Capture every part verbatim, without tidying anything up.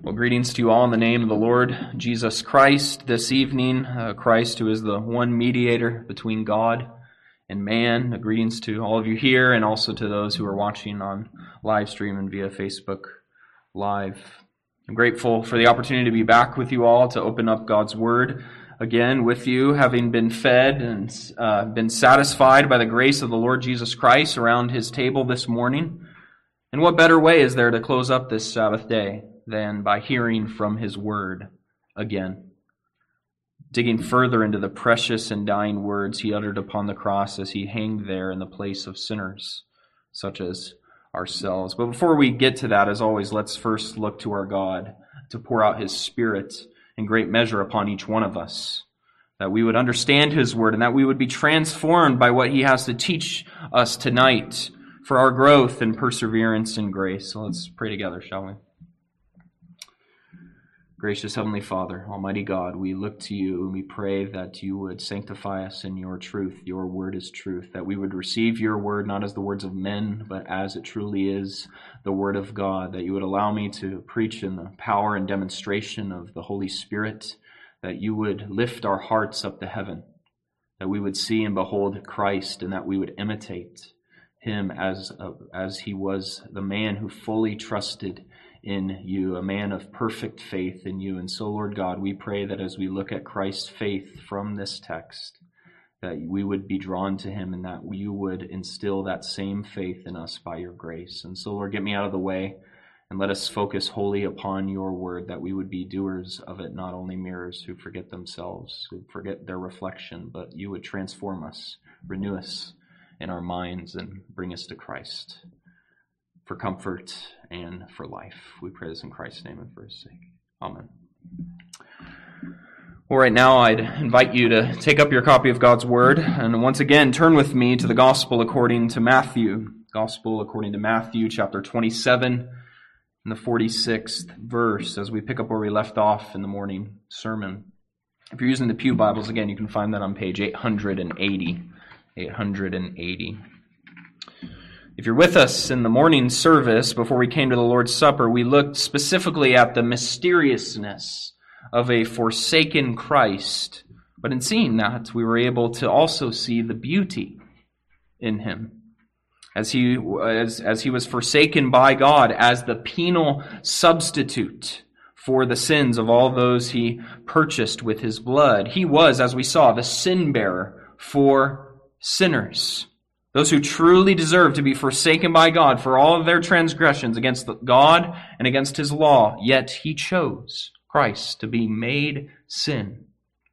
Well, greetings to you all in the name of the Lord Jesus Christ this evening. Uh, Christ, who is the one mediator between God and man. Uh, greetings to all of you here and also to those who are watching on live stream and via Facebook Live. I'm grateful for the opportunity to be back with you all to open up God's Word again with you, having been fed and uh, been satisfied by the grace of the Lord Jesus Christ around His table this morning. And what better way is there to close up this Sabbath day than by hearing from His Word again, digging further into the precious and dying words He uttered upon the cross as He hanged there in the place of sinners, such as ourselves. But before we get to that, as always, let's first look to our God to pour out His Spirit in great measure upon each one of us, that we would understand His Word and that we would be transformed by what He has to teach us tonight for our growth and perseverance in grace. So let's pray together, shall we? Gracious Heavenly Father, Almighty God, we look to you and we pray that you would sanctify us in your truth. Your word is truth, that we would receive your word not as the words of men, but as it truly is, the word of God, that you would allow me to preach in the power and demonstration of the Holy Spirit, that you would lift our hearts up to heaven, that we would see and behold Christ, and that we would imitate him as, as he was the man who fully trusted in you, a man of perfect faith in you. And so, Lord God, we pray that as we look at Christ's faith from this text, that we would be drawn to him and that you would instill that same faith in us by your grace. And so, Lord, get me out of the way and let us focus wholly upon your word, that we would be doers of it, not only mirrors who forget themselves, who forget their reflection, but you would transform us, renew us in our minds, and bring us to Christ for comfort and for life. We pray this in Christ's name and for his sake. Amen. Well, right now I'd invite you to take up your copy of God's Word and once again turn with me to the Gospel according to Matthew. Gospel according to Matthew chapter twenty-seven and the forty-sixth verse as we pick up where we left off in the morning sermon. If you're using the Pew Bibles, again, you can find that on page eight hundred eighty. eight hundred eighty. If you're with us in the morning service, before we came to the Lord's Supper, we looked specifically at the mysteriousness of a forsaken Christ. But in seeing that, we were able to also see the beauty in him. As he, as, as he was forsaken by God as the penal substitute for the sins of all those he purchased with his blood, he was, as we saw, the sin bearer for sinners. Those who truly deserve to be forsaken by God for all of their transgressions against God and against his law, yet he chose Christ to be made sin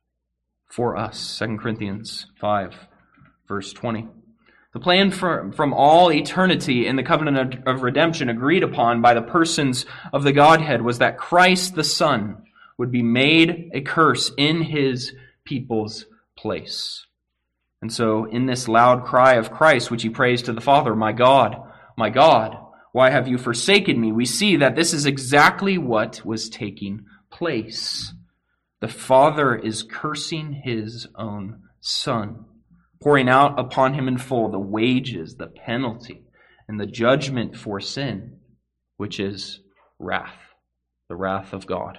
for us. Second Corinthians five, verse twenty. The plan for, from all eternity in the covenant of, of redemption agreed upon by the persons of the Godhead was that Christ the Son would be made a curse in his people's place. And so in this loud cry of Christ, which he prays to the Father, "My God, my God, why have you forsaken me?" we see that this is exactly what was taking place. The Father is cursing his own Son, pouring out upon him in full the wages, the penalty, and the judgment for sin, which is wrath, the wrath of God.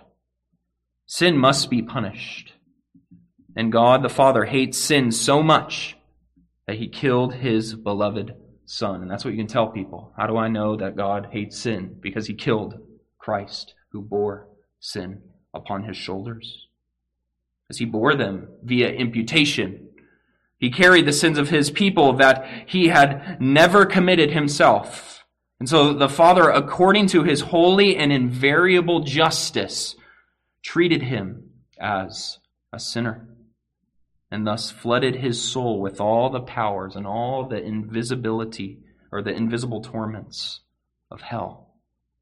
Sin must be punished. And God the Father hates sin so much that he killed his beloved Son. And that's what you can tell people. How do I know that God hates sin? Because he killed Christ, who bore sin upon his shoulders. As he bore them via imputation, he carried the sins of his people that he had never committed himself. And so the Father, according to his holy and invariable justice, treated him as a sinner, and thus flooded his soul with all the powers and all the invisibility or the invisible torments of hell.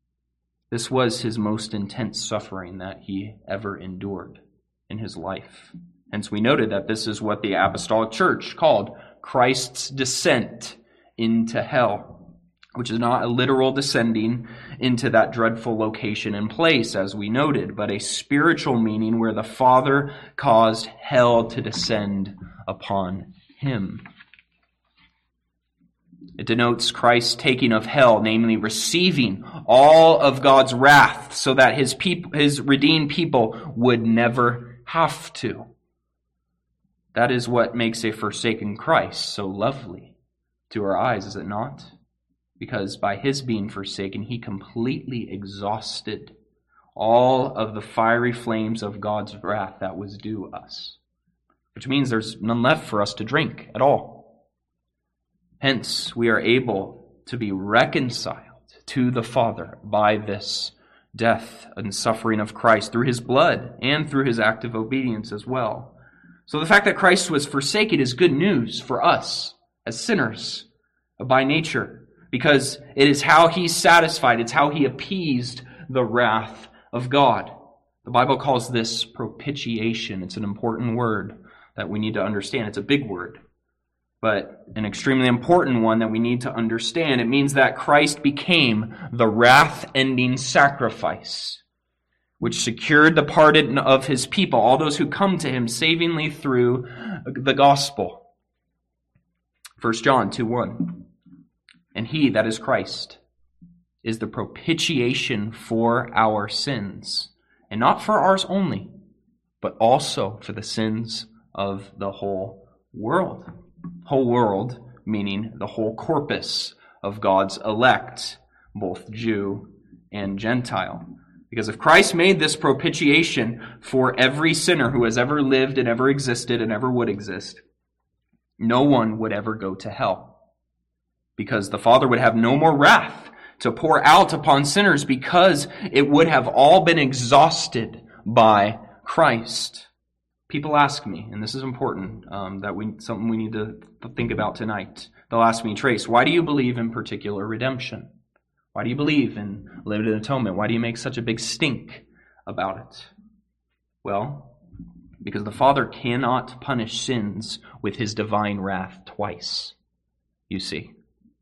This was his most intense suffering that he ever endured in his life. Hence we noted that this is what the Apostolic Church called Christ's descent into hell, which is not a literal descending into that dreadful location and place, as we noted, but a spiritual meaning where the Father caused hell to descend upon him. It denotes Christ's taking of hell, namely receiving all of God's wrath so that his peop- his redeemed people would never have to. That is what makes a forsaken Christ so lovely to our eyes, is it not? Because by his being forsaken, he completely exhausted all of the fiery flames of God's wrath that was due us, which means there's none left for us to drink at all. Hence, we are able to be reconciled to the Father by this death and suffering of Christ through his blood and through his active obedience as well. So the fact that Christ was forsaken is good news for us as sinners by nature, because it is how he satisfied, it's how he appeased the wrath of God. The Bible calls this propitiation. It's an important word that we need to understand. It's a big word, but an extremely important one that we need to understand. It means that Christ became the wrath-ending sacrifice, which secured the pardon of his people, all those who come to him savingly through the gospel. First John two one. And he, that is Christ, is the propitiation for our sins, and not for ours only, but also for the sins of the whole world. Whole world, meaning the whole corpus of God's elect, both Jew and Gentile. Because if Christ made this propitiation for every sinner who has ever lived and ever existed and ever would exist, no one would ever go to hell. Because the Father would have no more wrath to pour out upon sinners, because it would have all been exhausted by Christ. People ask me, and this is important, um, that we something we need to think about tonight. They'll ask me, Trace, why do you believe in particular redemption? Why do you believe in limited atonement? Why do you make such a big stink about it? Well, because the Father cannot punish sins with his divine wrath twice, you see.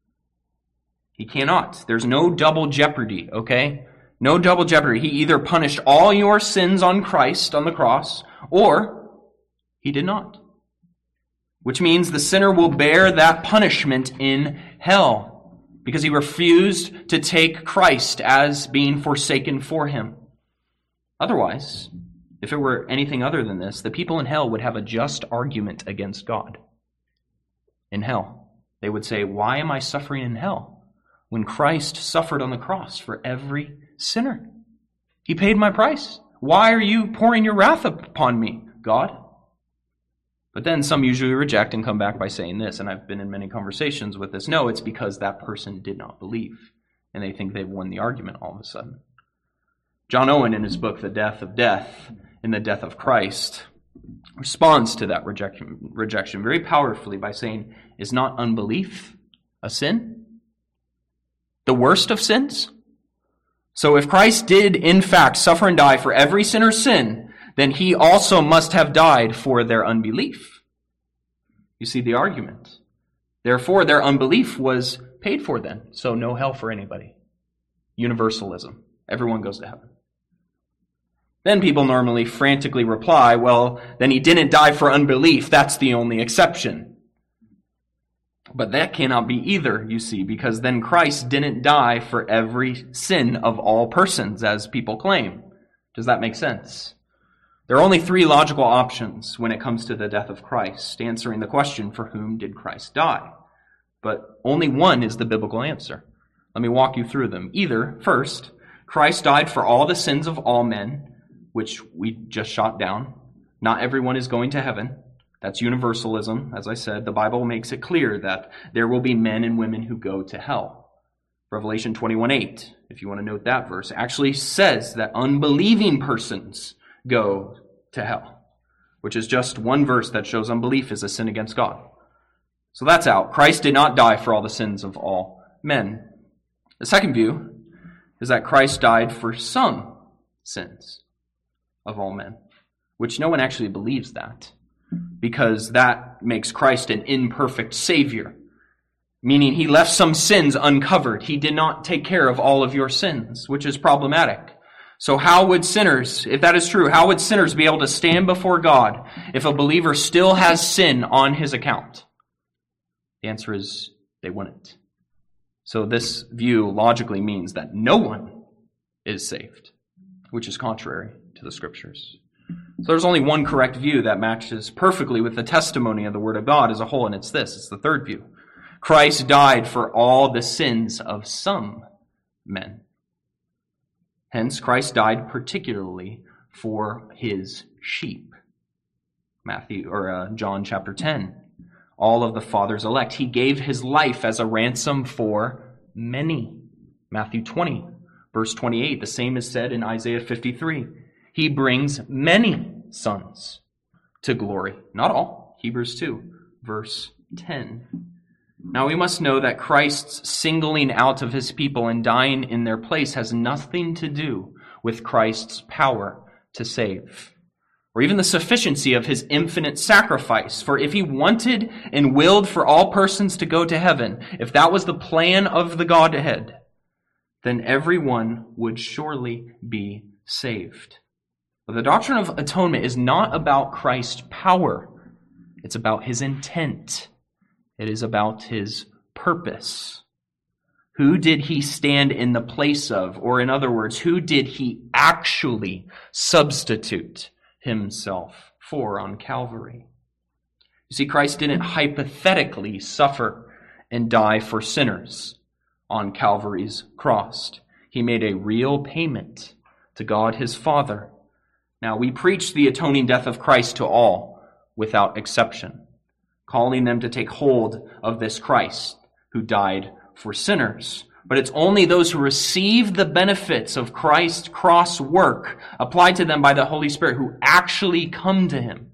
He cannot. There's no double jeopardy, okay? No double jeopardy. He either punished all your sins on Christ on the cross, or he did not. Which means the sinner will bear that punishment in hell, because he refused to take Christ as being forsaken for him. Otherwise, if it were anything other than this, the people in hell would have a just argument against God. In hell, they would say, why am I suffering in hell when Christ suffered on the cross for every sinner? He paid my price. Why are you pouring your wrath upon me, God? But then some usually reject and come back by saying this, and I've been in many conversations with this. No, it's because that person did not believe, and they think they've won the argument all of a sudden. John Owen, in his book, The Death of Death, in the Death of Christ, responds to that rejection, rejection very powerfully by saying, is not unbelief a sin? The worst of sins? So if Christ did, in fact, suffer and die for every sinner's sin, then he also must have died for their unbelief. You see the argument. Therefore, their unbelief was paid for then. So no hell for anybody. Universalism. Everyone goes to heaven. Then people normally frantically reply, well, then he didn't die for unbelief. That's the only exception. But that cannot be either, you see, because then Christ didn't die for every sin of all persons, as people claim. Does that make sense? There are only three logical options when it comes to the death of Christ, answering the question, for whom did Christ die? But only one is the biblical answer. Let me walk you through them. Either, first, Christ died for all the sins of all men, which we just shot down. Not everyone is going to heaven. That's universalism. As I said, the Bible makes it clear that there will be men and women who go to hell. Revelation twenty-one eight, if you want to note that verse, actually says that unbelieving persons go to hell, which is just one verse that shows unbelief is a sin against God. So that's out. Christ did not die for all the sins of all men. The second view is that Christ died for some sins of all men, which no one actually believes that, because that makes Christ an imperfect Savior, meaning he left some sins uncovered. He did not take care of all of your sins, which is problematic. So how would sinners, if that is true, how would sinners be able to stand before God if a believer still has sin on his account? The answer is they wouldn't. So this view logically means that no one is saved, which is contrary to the Scriptures. So there's only one correct view that matches perfectly with the testimony of the Word of God as a whole, and it's this. It's the third view. Christ died for all the sins of some men. Hence, Christ died particularly for his sheep. Matthew or uh, John chapter ten. All of the Father's elect. He gave his life as a ransom for many. Matthew twenty, verse twenty-eight. The same is said in Isaiah fifty-three. He brings many sons to glory. Not all. Hebrews two, verse ten. Now we must know that Christ's singling out of his people and dying in their place has nothing to do with Christ's power to save, or even the sufficiency of his infinite sacrifice. For if he wanted and willed for all persons to go to heaven, if that was the plan of the Godhead, then everyone would surely be saved. But the doctrine of atonement is not about Christ's power. It's about his intent. It is about his purpose. Who did he stand in the place of? Or in other words, who did he actually substitute himself for on Calvary? You see, Christ didn't hypothetically suffer and die for sinners on Calvary's cross. He made a real payment to God his Father. Now, we preach the atoning death of Christ to all without exception, calling them to take hold of this Christ who died for sinners. But it's only those who receive the benefits of Christ's cross work applied to them by the Holy Spirit who actually come to him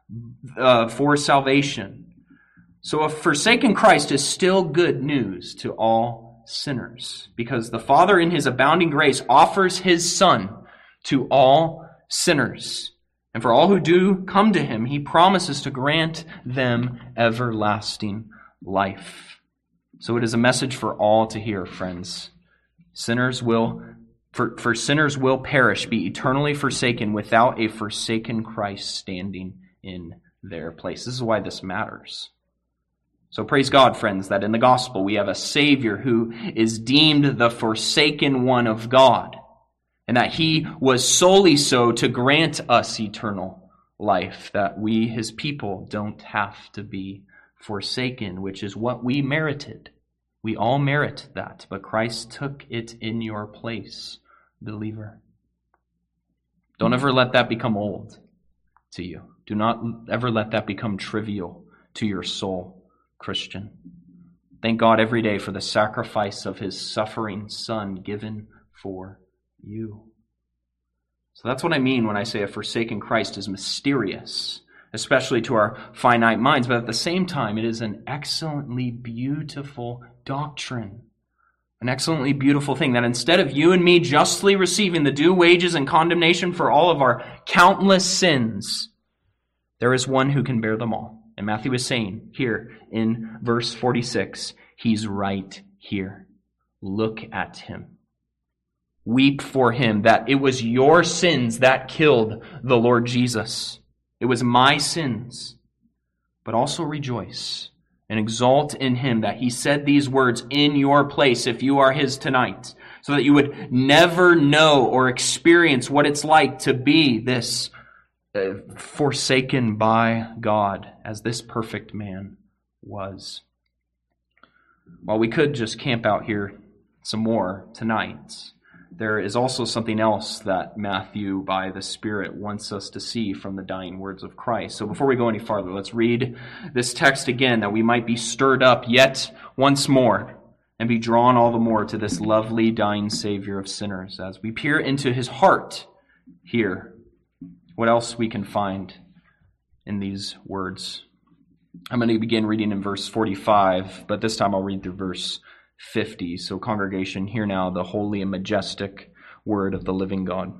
uh, for salvation. So a forsaken Christ is still good news to all sinners, because the Father in his abounding grace offers his Son to all sinners. And for all who do come to him, he promises to grant them everlasting life. So it is a message for all to hear, friends. Sinners will, for, for sinners will perish, be eternally forsaken without a forsaken Christ standing in their place. This is why this matters. So praise God, friends, that in the gospel we have a Savior who is deemed the forsaken one of God, and that he was solely so to grant us eternal life, that we, his people, don't have to be forsaken, which is what we merited. We all merit that, but Christ took it in your place, believer. Don't ever let that become old to you. Do not ever let that become trivial to your soul, Christian. Thank God every day for the sacrifice of his suffering Son given for you. So that's what I mean when I say a forsaken Christ is mysterious, especially to our finite minds, but at the same time, it is an excellently beautiful doctrine. An excellently beautiful thing, that instead of you and me justly receiving the due wages and condemnation for all of our countless sins, there is one who can bear them all. And Matthew is saying here in verse forty-six, he's right here. Look at him. Weep for him, that it was your sins that killed the Lord Jesus. It was my sins. But also rejoice and exult in him that he said these words in your place if you are his tonight, so that you would never know or experience what it's like to be this uh, forsaken by God as this perfect man was. While we could just camp out here some more tonight, there is also something else that Matthew, by the Spirit, wants us to see from the dying words of Christ. So before we go any farther, let's read this text again, that we might be stirred up yet once more and be drawn all the more to this lovely dying Savior of sinners as we peer into his heart here. What else we can find in these words? I'm going to begin reading in verse forty-five, but this time I'll read through verse fifty. So congregation, hear now the holy and majestic word of the living God.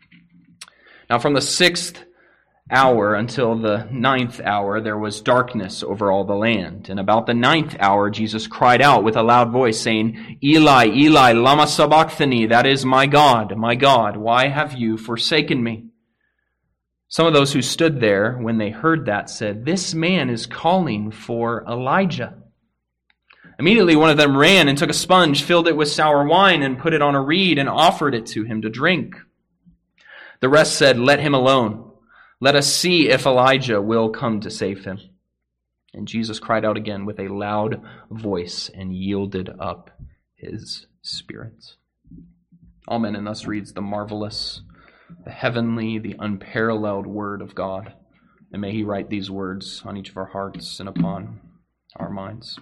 Now from the sixth hour until the ninth hour, there was darkness over all the land. And about the ninth hour, Jesus cried out with a loud voice, saying, Eli, Eli, lama sabachthani, that is, my God, my God, why have you forsaken me? Some of those who stood there, when they heard that, said, this man is calling for Elijah. Immediately one of them ran and took a sponge, filled it with sour wine, and put it on a reed and offered it to him to drink. The rest said, "Let him alone. Let us see if Elijah will come to save him." And Jesus cried out again with a loud voice and yielded up his spirit. Amen. And thus reads the marvelous, the heavenly, the unparalleled word of God. And may he write these words on each of our hearts and upon our minds.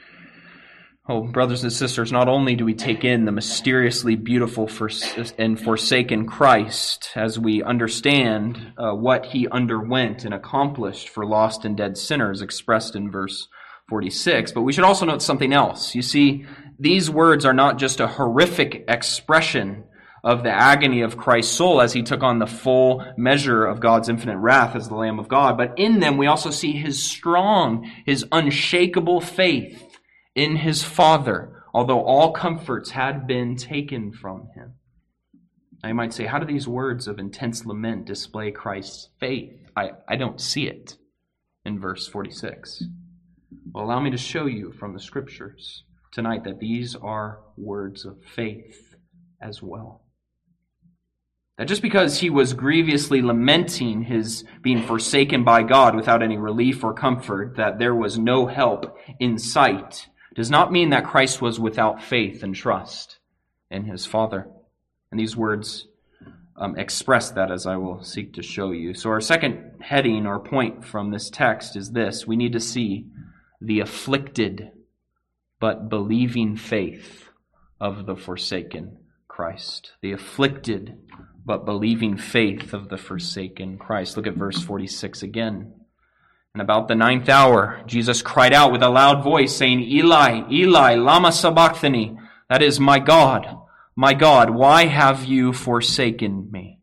Oh, brothers and sisters, not only do we take in the mysteriously beautiful and forsaken Christ as we understand uh, what he underwent and accomplished for lost and dead sinners expressed in verse forty-six, but we should also note something else. You see, these words are not just a horrific expression of the agony of Christ's soul as he took on the full measure of God's infinite wrath as the Lamb of God, but in them we also see his strong, his unshakable faith in his Father, although all comforts had been taken from him. Now you might say, how do these words of intense lament display Christ's faith? I, I don't see it in verse forty-six. Well, allow me to show you from the Scriptures tonight that these are words of faith as well. That just because he was grievously lamenting his being forsaken by God without any relief or comfort, that there was no help in sight, does not mean that Christ was without faith and trust in his Father. And these words um, express that, as I will seek to show you. So our second heading or point from this text is this. We need to see the afflicted but believing faith of the forsaken Christ. The afflicted but believing faith of the forsaken Christ. Look at verse forty-six again. And about the ninth hour, Jesus cried out with a loud voice, saying, "Eli, Eli, lama sabachthani?" That is, "My God, my God, why have you forsaken me?"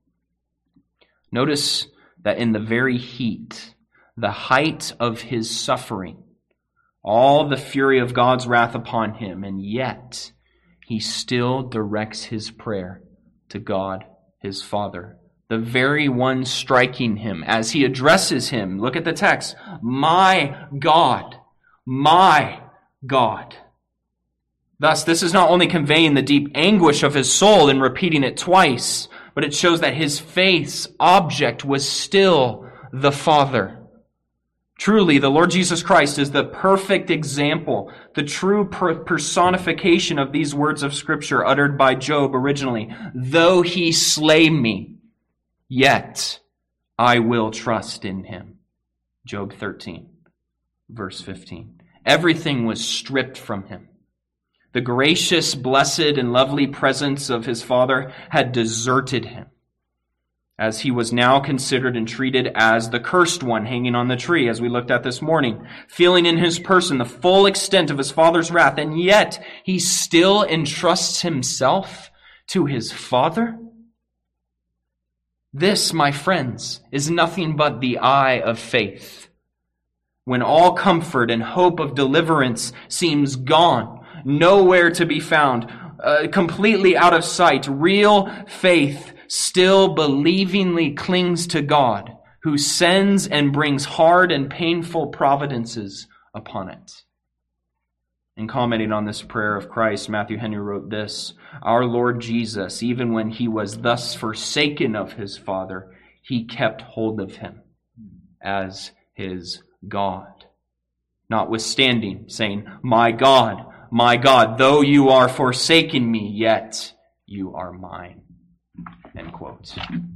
Notice that in the very heat, the height of his suffering, all the fury of God's wrath upon him, and yet he still directs his prayer to God, his Father, the very one striking him as he addresses him. Look at the text. "My God, my God." Thus, this is not only conveying the deep anguish of his soul in repeating it twice, but it shows that his faith's object was still the Father. Truly, the Lord Jesus Christ is the perfect example, the true personification of these words of Scripture uttered by Job originally. "Though he slay me, yet I will trust in him." Job thirteen, verse fifteen. Everything was stripped from him. The gracious, blessed, and lovely presence of his Father had deserted him, as he was now considered and treated as the cursed one hanging on the tree, as we looked at this morning, feeling in his person the full extent of his Father's wrath, and yet he still entrusts himself to his Father? This, my friends, is nothing but the eye of faith. When all comfort and hope of deliverance seems gone, nowhere to be found, uh, completely out of sight, real faith still believingly clings to God, who sends and brings hard and painful providences upon it. In commenting on this prayer of Christ, Matthew Henry wrote this: "Our Lord Jesus, even when he was thus forsaken of his Father, he kept hold of him as his God, notwithstanding saying, 'My God, my God, though you are forsaken me, yet you are mine.'" End quote.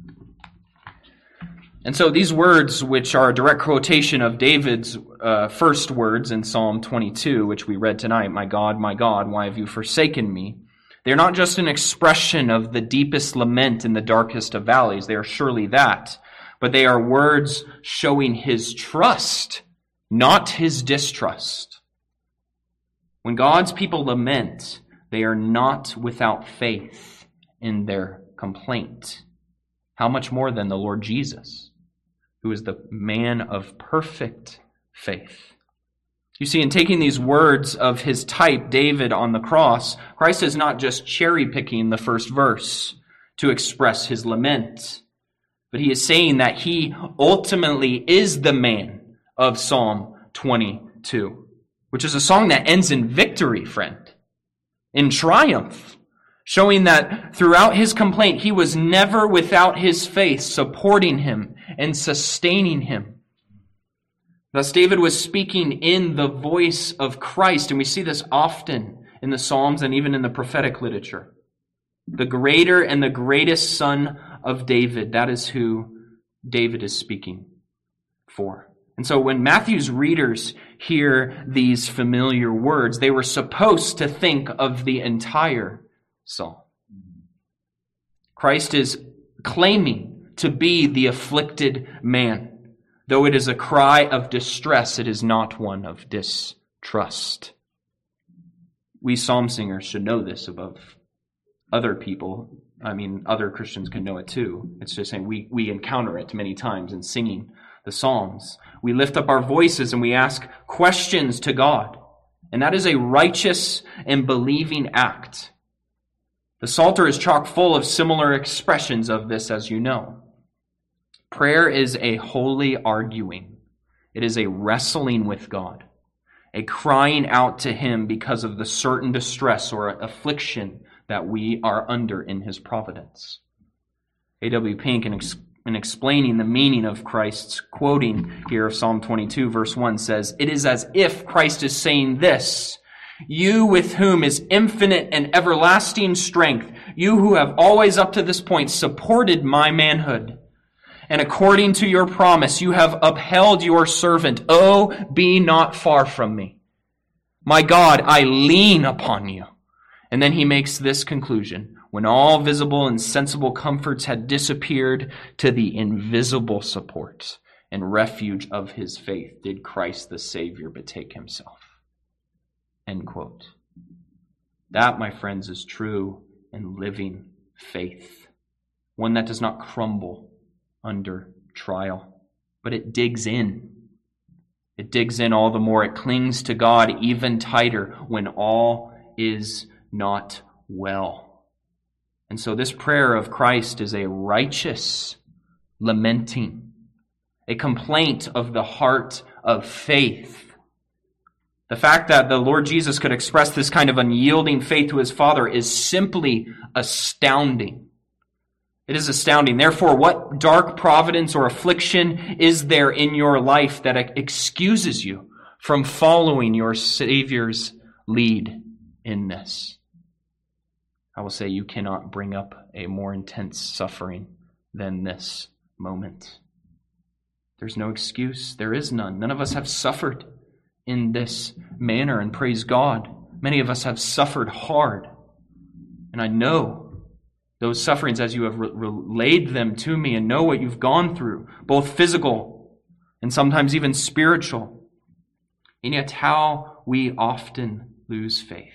And so these words, which are a direct quotation of David's uh, first words in Psalm twenty-two, which we read tonight, "My God, my God, why have you forsaken me?" They're not just an expression of the deepest lament in the darkest of valleys. They are surely that. But they are words showing his trust, not his distrust. When God's people lament, they are not without faith in their complaint. How much more than the Lord Jesus, who is the man of perfect faith. You see, in taking these words of his type, David on the cross, Christ is not just cherry-picking the first verse to express his lament, but he is saying that he ultimately is the man of Psalm twenty-two. which is a song that ends in victory, friend, in triumph, showing that throughout his complaint, he was never without his faith supporting him and sustaining him. Thus, David was speaking in the voice of Christ, and we see this often in the Psalms and even in the prophetic literature. The greater and the greatest son of David, that is who David is speaking for. And so when Matthew's readers hear these familiar words, they were supposed to think of the entire psalm. Christ is claiming to be the afflicted man. Though it is a cry of distress, it is not one of distrust. We psalm singers should know this above other people. I mean, other Christians can know it too. It's just saying we, we encounter it many times in singing the psalms. We lift up our voices and we ask questions to God. And that is a righteous and believing act. The Psalter is chock full of similar expressions of this, as you know. Prayer is a holy arguing. It is a wrestling with God, a crying out to Him because of the certain distress or affliction that we are under in His providence. A W Pink, in, ex- in explaining the meaning of Christ's quoting here of Psalm twenty-two, verse one, says, "It is as if Christ is saying this, you with whom is infinite and everlasting strength, you who have always up to this point supported my manhood, and according to your promise, you have upheld your servant. Oh, be not far from me. My God, I lean upon you." And then he makes this conclusion. When all visible and sensible comforts had disappeared, to the invisible support and refuge of his faith did Christ the Savior betake himself. End quote. That, my friends, is true and living faith. One that does not crumble under trial, but it digs in. It digs in all the more. It clings to God even tighter when all is not well. And so this prayer of Christ is a righteous lamenting, a complaint of the heart of faith. The fact that the Lord Jesus could express this kind of unyielding faith to his Father is simply astounding. It is astounding. Therefore, what dark providence or affliction is there in your life that excuses you from following your Savior's lead in this? I will say you cannot bring up a more intense suffering than this moment. There's no excuse. There is none. None of us have suffered in this manner, and praise God, many of us have suffered hard. And I know those sufferings as you have re- relayed them to me and know what you've gone through, both physical and sometimes even spiritual. And yet how we often lose faith.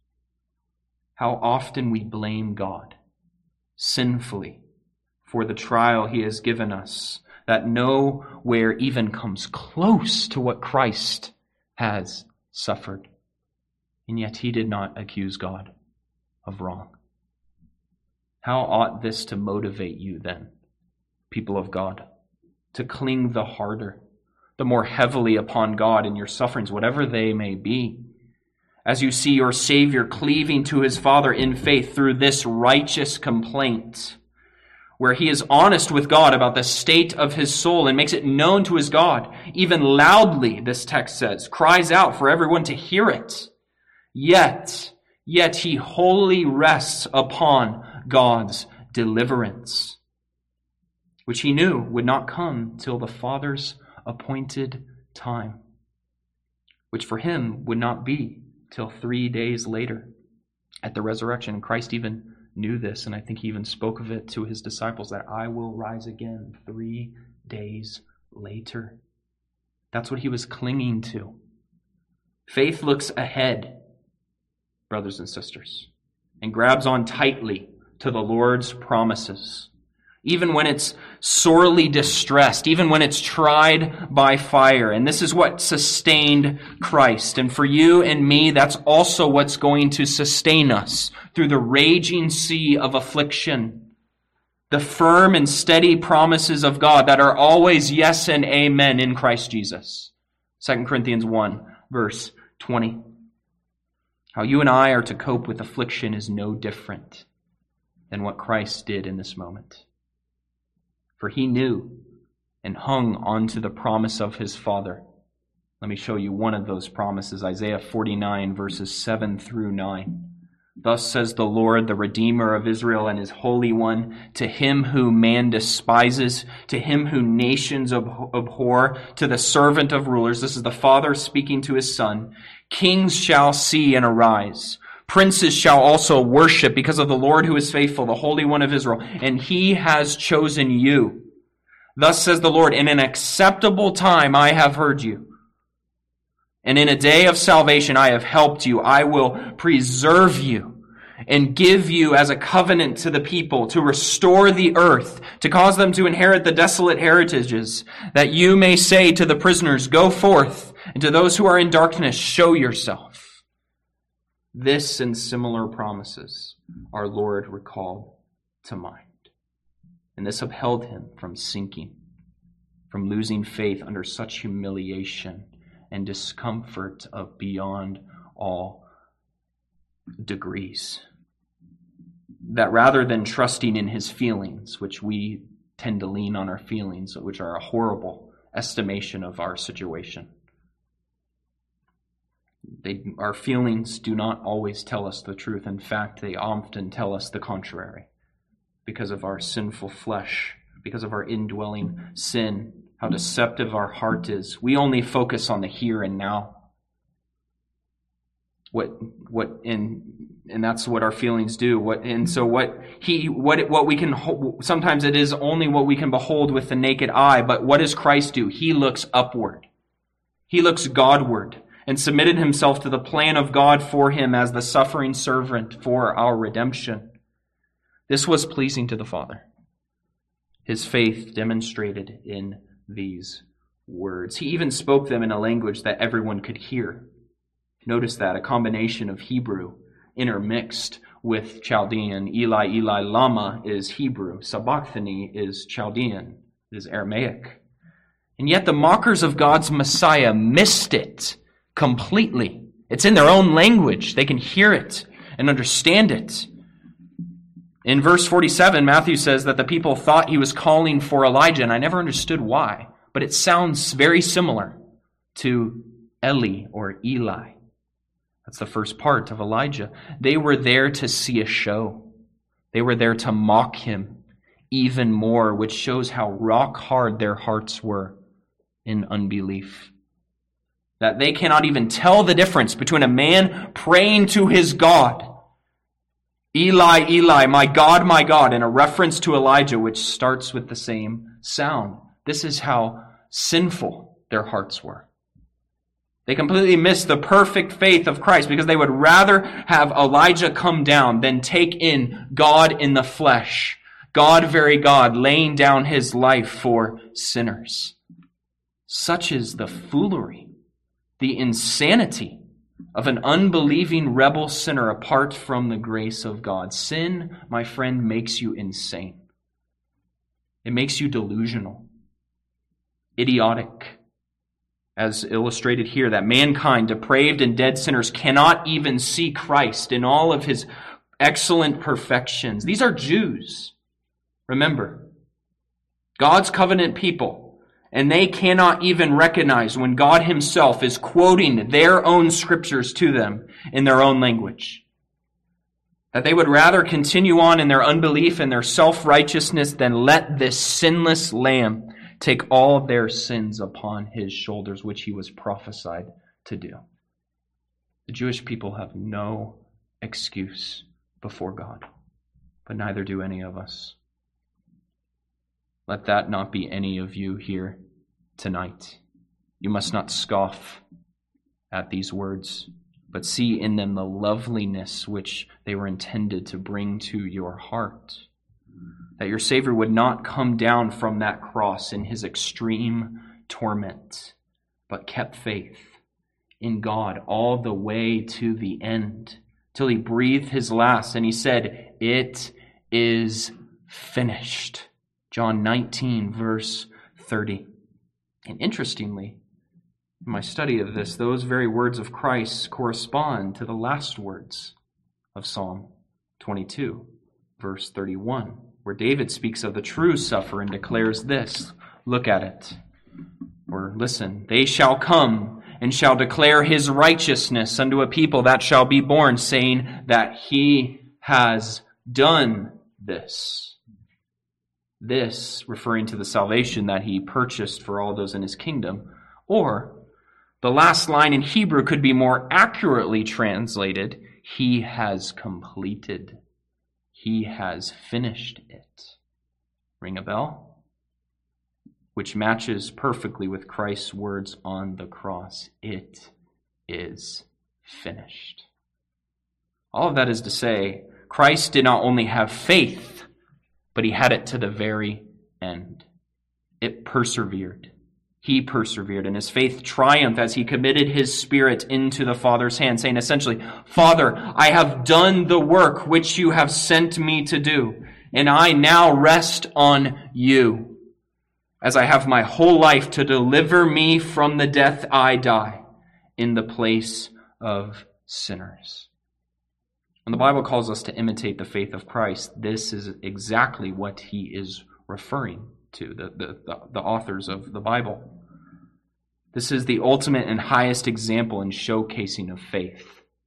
How often we blame God sinfully for the trial He has given us that nowhere even comes close to what Christ has suffered. And yet He did not accuse God of wrong. How ought this to motivate you then, people of God, to cling the harder, the more heavily upon God in your sufferings, whatever they may be, as you see your Savior cleaving to His Father in faith through this righteous complaint, where He is honest with God about the state of His soul and makes it known to His God, even loudly, this text says, cries out for everyone to hear it. Yet, yet He wholly rests upon God's deliverance, which He knew would not come till the Father's appointed time, which for Him would not be till three days later at the resurrection. Christ even knew this, and I think He even spoke of it to His disciples, that I will rise again three days later. That's what He was clinging to. Faith looks ahead, brothers and sisters, and grabs on tightly to the Lord's promises, even when it's sorely distressed, even when it's tried by fire. And this is what sustained Christ. And for you and me, that's also what's going to sustain us through the raging sea of affliction. The firm and steady promises of God that are always yes and amen in Christ Jesus. Second Corinthians one, verse twenty. How you and I are to cope with affliction is no different than what Christ did in this moment. For he knew and hung onto the promise of his Father. Let me show you one of those promises, Isaiah forty-nine, verses seven through nine. Thus says the Lord, the Redeemer of Israel and his Holy One, to him who man despises, to him who nations abhor, to the servant of rulers. This is the Father speaking to his Son. Kings shall see and arise. Princes shall also worship because of the Lord who is faithful, the Holy One of Israel. And he has chosen you. Thus says the Lord, in an acceptable time I have heard you. And in a day of salvation I have helped you. I will preserve you and give you as a covenant to the people, to restore the earth, to cause them to inherit the desolate heritages, that you may say to the prisoners, go forth, and to those who are in darkness, show yourself. This and similar promises our Lord recalled to mind. And this upheld him from sinking, from losing faith under such humiliation and discomfort of beyond all degrees. That rather than trusting in his feelings, which we tend to lean on our feelings, which are a horrible estimation of our situation, they, our feelings do not always tell us the truth. In fact, they often tell us the contrary because of our sinful flesh, because of our indwelling sin. How deceptive our heart is. We only focus on the here and now. What what and and that's what our feelings do. What and so what he what what we can sometimes it is only what we can behold with the naked eye. But what does Christ do? He looks upward. He looks Godward and submitted himself to the plan of God for him as the suffering servant for our redemption. This was pleasing to the Father. His faith demonstrated in these words. He even spoke them in a language that everyone could hear. Notice that, a combination of Hebrew intermixed with Chaldean. Eli, Eli, lama is Hebrew. Sabachthani is Chaldean, it is Aramaic. And yet the mockers of God's Messiah missed it completely. It's in their own language. They can hear it and understand it. In verse forty-seven, Matthew says that the people thought he was calling for Elijah, and I never understood why, but it sounds very similar to Eli or Eli. That's the first part of Elijah. They were there to see a show. They were there to mock him even more, which shows how rock hard their hearts were in unbelief. That they cannot even tell the difference between a man praying to his God, Eli, Eli, my God, my God, and a reference to Elijah, which starts with the same sound. This is how sinful their hearts were. They completely missed the perfect faith of Christ because they would rather have Elijah come down than take in God in the flesh, God, very God, laying down his life for sinners. Such is the foolery, the insanity of an unbelieving rebel sinner apart from the grace of God. Sin, my friend, makes you insane. It makes you delusional, idiotic, as illustrated here, that mankind, depraved and dead sinners, cannot even see Christ in all of his excellent perfections. These are Jews. Remember, God's covenant people. And they cannot even recognize when God himself is quoting their own scriptures to them in their own language. That they would rather continue on in their unbelief and their self-righteousness than let this sinless Lamb take all of their sins upon his shoulders, which he was prophesied to do. The Jewish people have no excuse before God, but neither do any of us. Let that not be any of you here tonight. You must not scoff at these words, but see in them the loveliness which they were intended to bring to your heart. That your Savior would not come down from that cross in his extreme torment, but kept faith in God all the way to the end, till he breathed his last and he said, "It is finished." John nineteen, verse thirty. And interestingly, In my study of this, those very words of Christ correspond to the last words of Psalm twenty-two, verse thirty-one, where David speaks of the true sufferer and declares this. Look at it. Or listen. They shall come and shall declare his righteousness unto a people that shall be born, saying that he has done this. This, referring to the salvation that he purchased for all those in his kingdom. Or, the last line in Hebrew could be more accurately translated, he has completed. He has finished it. Ring a bell? Which matches perfectly with Christ's words on the cross. It is finished. All of that is to say, Christ did not only have faith, but he had it to the very end. It persevered. He persevered, and his faith triumphed as he committed his spirit into the Father's hand, saying essentially, Father, I have done the work which you have sent me to do, and I now rest on you, as I have my whole life to deliver me from the death I die in the place of sinners. When the Bible calls us to imitate the faith of Christ, this is exactly what he is referring to, the, the, the, the authors of the Bible. This is the ultimate and highest example in showcasing of faith.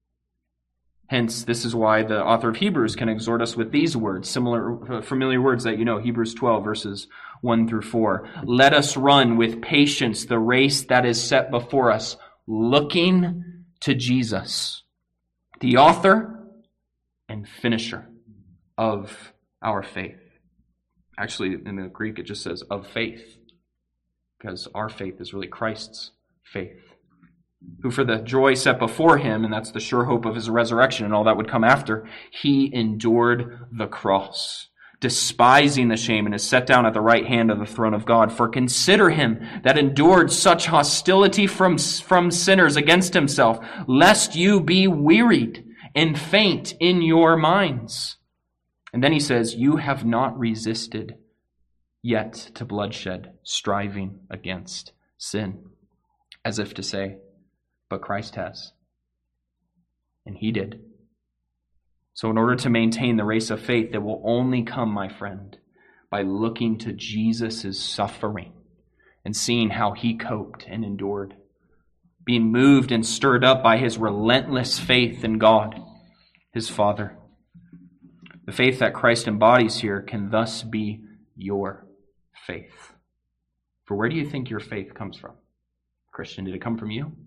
Hence, this is why the author of Hebrews can exhort us with these words, similar, familiar words that you know, Hebrews twelve, verses one through four. Let us run with patience the race that is set before us, looking to Jesus, the author and finisher of our faith. Actually, in the Greek, it just says of faith, because our faith is really Christ's faith, who for the joy set before him, and that's the sure hope of his resurrection and all that would come after, he endured the cross, despising the shame, and is set down at the right hand of the throne of God. For consider him that endured such hostility from, from sinners against himself, lest you be wearied and faint in your minds. And then he says, you have not resisted yet to bloodshed, striving against sin. As if to say, but Christ has. And he did. So in order to maintain the race of faith, it will only come, my friend, by looking to Jesus' suffering and seeing how he coped and endured, being moved and stirred up by his relentless faith in God, his Father. The faith that Christ embodies here can thus be your faith. For where do you think your faith comes from? Christian, did it come from you?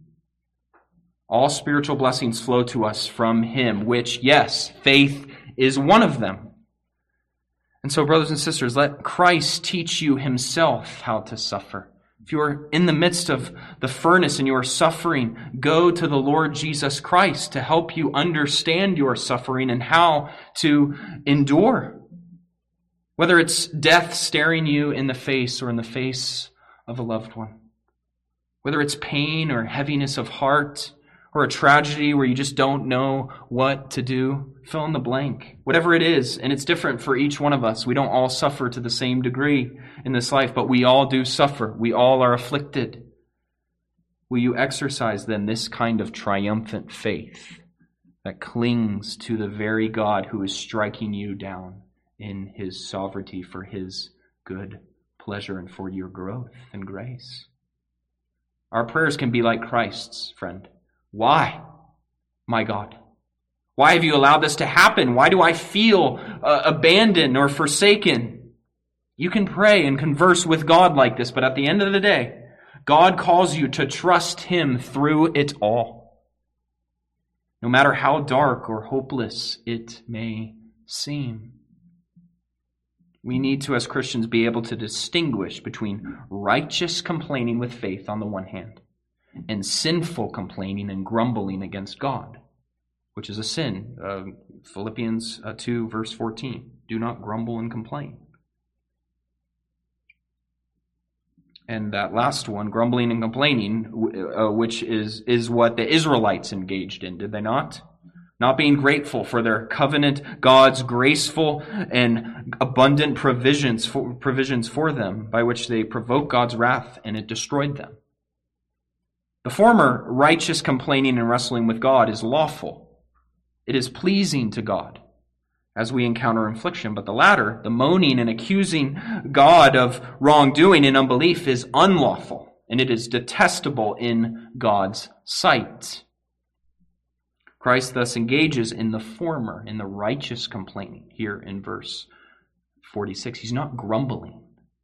All spiritual blessings flow to us from him, which, yes, faith is one of them. And so, brothers and sisters, let Christ teach you himself how to suffer. If you are in the midst of the furnace and you are suffering, go to the Lord Jesus Christ to help you understand your suffering and how to endure. Whether it's death staring you in the face or in the face of a loved one. Whether it's pain or heaviness of heart or a tragedy where you just don't know what to do, fill in the blank. Whatever it is, and it's different for each one of us. We don't all suffer to the same degree in this life, but we all do suffer. We all are afflicted. Will you exercise then this kind of triumphant faith that clings to the very God who is striking you down in his sovereignty for his good pleasure and for your growth and grace? Our prayers can be like Christ's, friend. Why, my God? Why have you allowed this to happen? Why do I feel uh, abandoned or forsaken? You can pray and converse with God like this, but at the end of the day, God calls you to trust him through it all. No matter how dark or hopeless it may seem. We need to, as Christians, be able to distinguish between righteous complaining with faith on the one hand and sinful complaining and grumbling against God, which is a sin. Uh, Philippians uh, two, verse fourteen. Do not grumble and complain. And that last one, grumbling and complaining, uh, which is, is what the Israelites engaged in, did they not? Not being grateful for their covenant, God's graceful and abundant provisions for, provisions for them, by which they provoked God's wrath and it destroyed them. The former, righteous complaining and wrestling with God, is lawful. It is pleasing to God as we encounter affliction. But the latter, the moaning and accusing God of wrongdoing and unbelief, is unlawful, and it is detestable in God's sight. Christ thus engages in the former, in the righteous complaining, here in verse forty-six. He's not grumbling.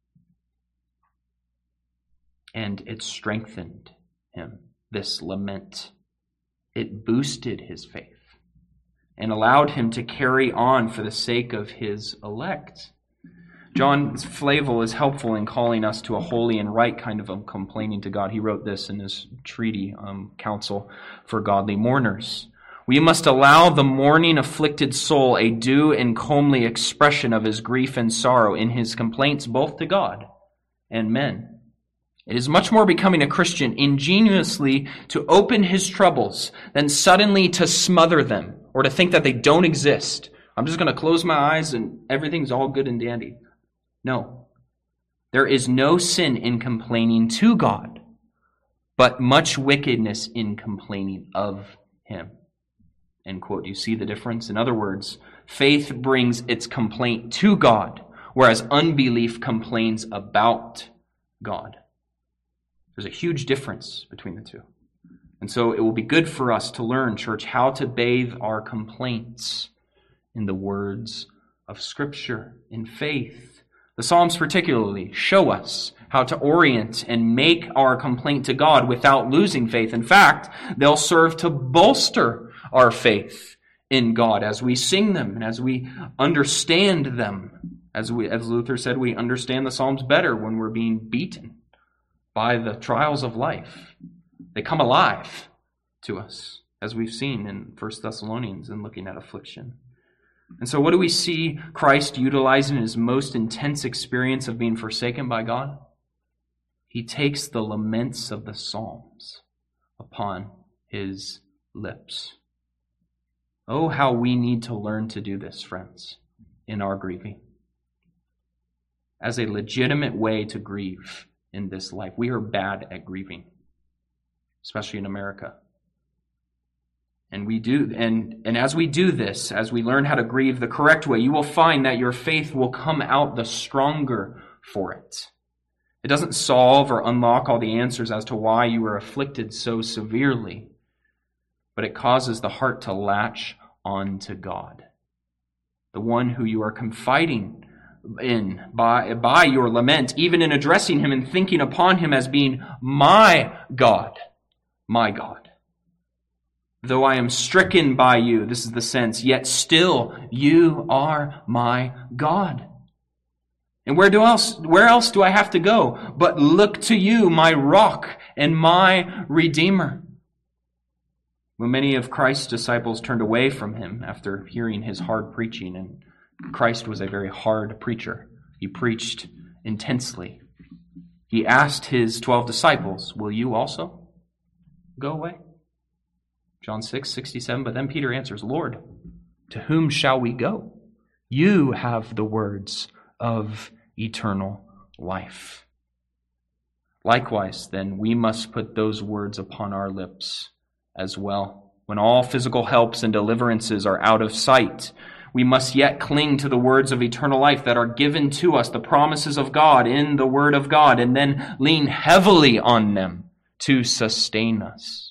And it strengthened him, this lament. It boosted his faith and allowed him to carry on for the sake of his elect. John Flavel is helpful in calling us to a holy and right kind of a complaining to God. He wrote this in his treatise, um, Counsel for Godly Mourners. We must allow the mourning, afflicted soul a due and comely expression of his grief and sorrow in his complaints both to God and men. It is much more becoming a Christian ingenuously to open his troubles than suddenly to smother them or to think that they don't exist. I'm just going to close my eyes and everything's all good and dandy. No. There is no sin in complaining to God, but much wickedness in complaining of him. End quote. Do you see the difference? In other words, faith brings its complaint to God, whereas unbelief complains about God. There's a huge difference between the two. And so it will be good for us to learn, church, how to bathe our complaints in the words of Scripture, in faith. The Psalms particularly show us how to orient and make our complaint to God without losing faith. In fact, they'll serve to bolster our faith in God as we sing them and as we understand them. As we, as Luther said, we understand the Psalms better when we're being beaten by the trials of life. They come alive to us, as we've seen in First Thessalonians in looking at affliction. And so what do we see Christ utilizing in his most intense experience of being forsaken by God? He takes the laments of the Psalms upon his lips. Oh, how we need to learn to do this, friends, in our grieving. As a legitimate way to grieve in this life. We are bad at grieving, especially in America. And we do, and, and as we do this, as we learn how to grieve the correct way, you will find that your faith will come out the stronger for it. It doesn't solve or unlock all the answers as to why you were afflicted so severely, but it causes the heart to latch on to God, the one who you are confiding in by, by your lament, even in addressing him and thinking upon him as being my God, my God. Though I am stricken by you, this is the sense, yet still you are my God. And where do else, where else do I have to go but look to you, my rock and my Redeemer? When many of Christ's disciples turned away from him after hearing his hard preaching, and Christ was a very hard preacher. He preached intensely. He asked his twelve disciples, will you also go away? John six sixty-seven, but then Peter answers, Lord, to whom shall we go? You have the words of eternal life. Likewise, then, we must put those words upon our lips as well. When all physical helps and deliverances are out of sight, we must yet cling to the words of eternal life that are given to us, the promises of God in the Word of God, and then lean heavily on them to sustain us.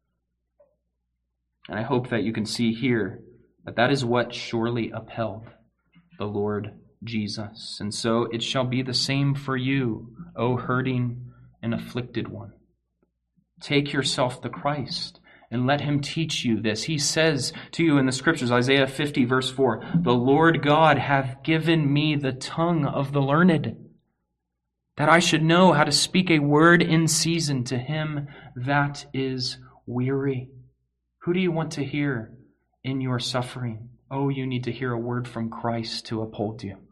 And I hope that you can see here that that is what surely upheld the Lord Jesus. And so it shall be the same for you, O hurting and afflicted one. Take yourself to Christ and let him teach you this. He says to you in the Scriptures, Isaiah fifty, verse four, the Lord God hath given me the tongue of the learned, that I should know how to speak a word in season to him that is weary. Who do you want to hear in your suffering? Oh, you need to hear a word from Christ to uphold you,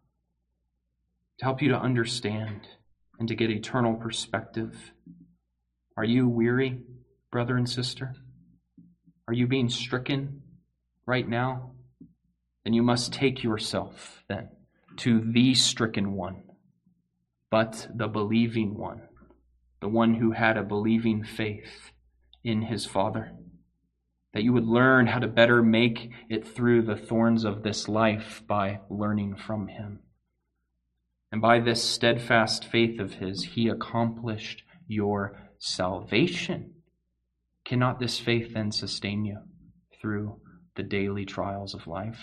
to help you to understand and to get eternal perspective. Are you weary, brother and sister? Are you being stricken right now? Then you must take yourself then to the stricken one, but the believing one, the one who had a believing faith in his Father, that you would learn how to better make it through the thorns of this life by learning from him. And by this steadfast faith of his, he accomplished your salvation. Cannot this faith then sustain you through the daily trials of life?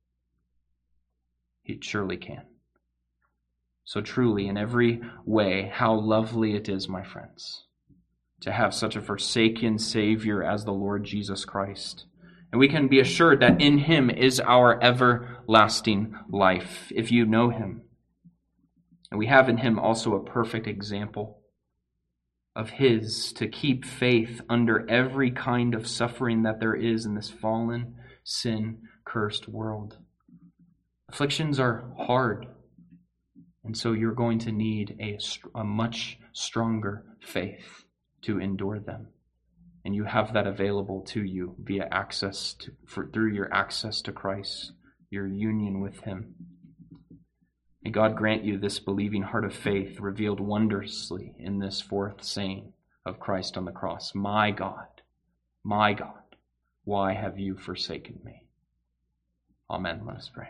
It surely can. So truly, in every way, how lovely it is, my friends, to have such a forsaken Savior as the Lord Jesus Christ. And we can be assured that in him is our everlasting life, if you know him. And we have in him also a perfect example of his to keep faith under every kind of suffering that there is in this fallen, sin-cursed world. Afflictions are hard, and so you're going to need a, a much stronger faith to endure them. And you have that available to you via access to, for, through your access to Christ, your union with him. May God grant you this believing heart of faith revealed wondrously in this fourth saying of Christ on the cross. My God, my God, why have you forsaken me? Amen. Let us pray.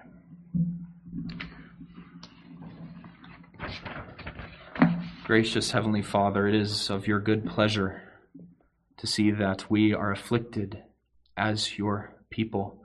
Gracious Heavenly Father, it is of your good pleasure to see that we are afflicted as your people,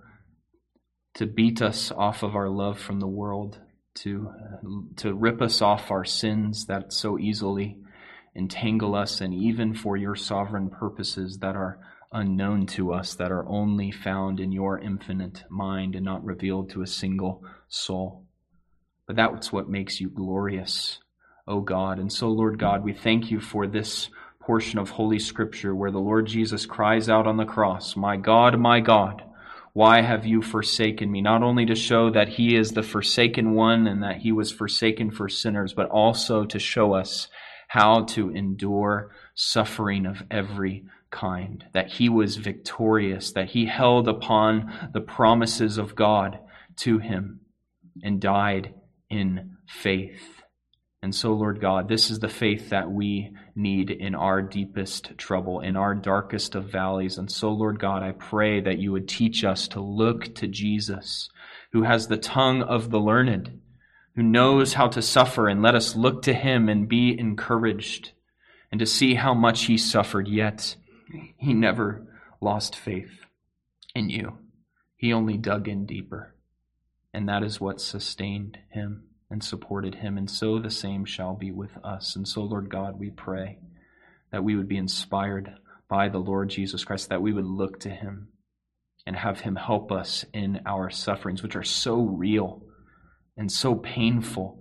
to beat us off of our love from the world, to, to rip us off our sins that so easily entangle us, and even for your sovereign purposes that are unknown to us, that are only found in your infinite mind and not revealed to a single soul. But that's what makes you glorious, O God. And so, Lord God, we thank you for this portion of Holy Scripture where the Lord Jesus cries out on the cross, My God, my God, why have you forsaken me? Not only to show that he is the forsaken one and that he was forsaken for sinners, but also to show us how to endure suffering of every kind, that he was victorious, that he held upon the promises of God to him and died in faith. And so, Lord God, this is the faith that we need in our deepest trouble, in our darkest of valleys. And so, Lord God, I pray that you would teach us to look to Jesus, who has the tongue of the learned, who knows how to suffer, and let us look to him and be encouraged, and to see how much he suffered, yet he never lost faith in you. He only dug in deeper, and that is what sustained him and supported him, and so the same shall be with us. And so, Lord God, we pray that we would be inspired by the Lord Jesus Christ, that we would look to him and have him help us in our sufferings, which are so real and so painful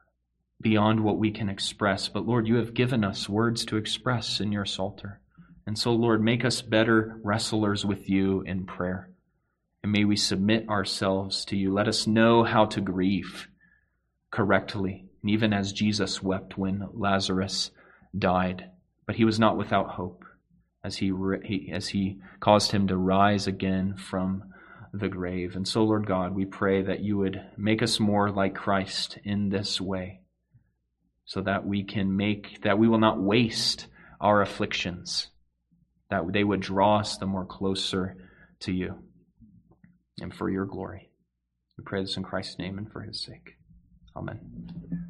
beyond what we can express. But Lord, you have given us words to express in your Psalter. And so, Lord, make us better wrestlers with you in prayer. And may we submit ourselves to you. Let us know how to grieve correctly, and even as Jesus wept when Lazarus died. But he was not without hope as he, he as he caused him to rise again from the grave. And so, Lord God, we pray that you would make us more like Christ in this way, so that we can make, that we will not waste our afflictions, that they would draw us the more closer to you and for your glory. We pray this in Christ's name and for his sake. Amen.